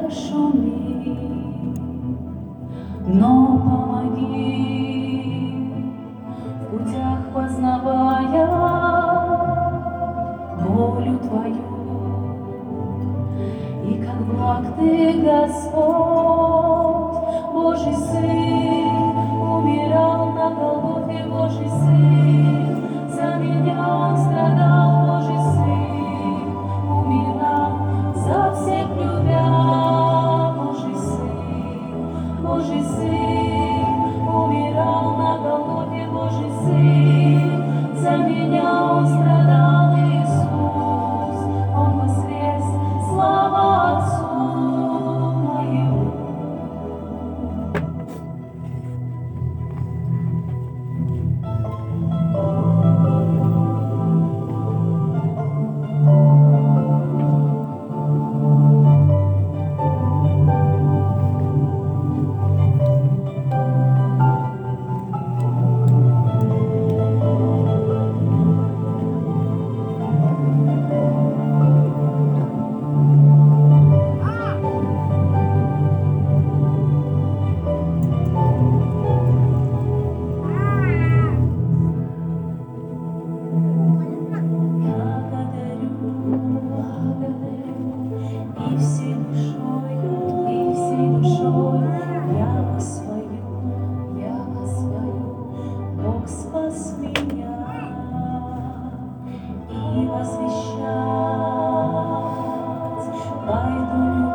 шуми, но помоги в путях, познавая волю Твою. И как благ Ты, Господь, Божий Сын, умирал на Голгофе, Божий Сын, за меня Он страдал, Божий Сын, умирал, за всех любя, Божий Сын, умирал на Голгофе, Божий Сын, за меня Он страдал, Иисус, Он воскрес, слава Отцу моему. Я воспою, Бог спас меня, и возвещать пойду.